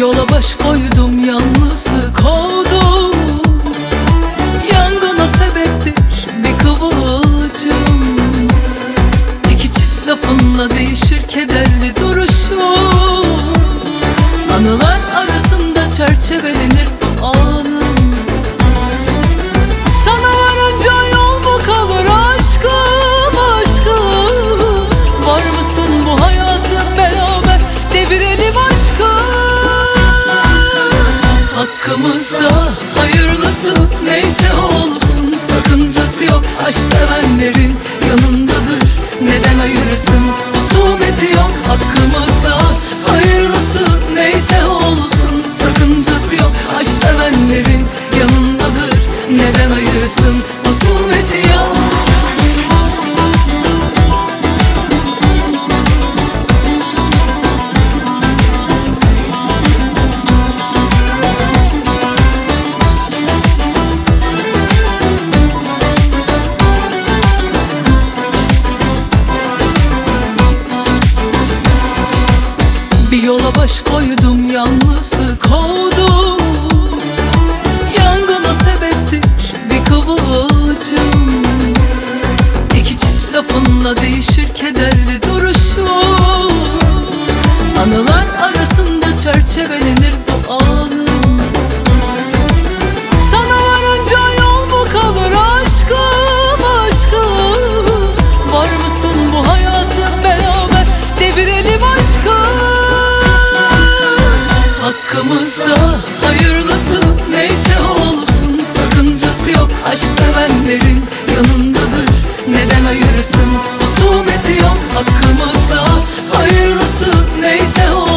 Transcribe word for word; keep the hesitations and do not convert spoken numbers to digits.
yola baş koydum, yalnızlığı kovdum. Yangına sebeptir bir kıvılcım. İki çift lafınla değişir kederli duruşum. Anılar arasında çerçevelenir bu anım. Sana varınca yol mu kalır aşkım, aşkım? Var mısın bu hayatı beraber devirelim aşkım? Hakkımızda hayırlısı neyse olsun, sakıncası yok, aşk sevenlerin yanındadır. Neden ayırırsın, husumeti yok. Hakkımızda hayırlısı neyse olsun, sakıncası yok, aşk sevenlerin yanındadır. Neden ayırırsın, husumeti yok. Bir yola baş koydum, yalnızlığı kovdum. Yangına sebeptir bir kıvılcım. İki çift lafınla değişir kederli duruşum. Anılar arasında çerçevelenir bu anım. Sana varınca yol mu kalır aşkım, aşkım? Var mısın bu hayatı beraber devirelim aşkım? Hakkımızda hayırlısı neyse olsun, sakıncası yok, aşk sevenlerin yanındadır. Neden ayırırsın, husumeti yok. Hakkımızda hayırlısı neyse olsun,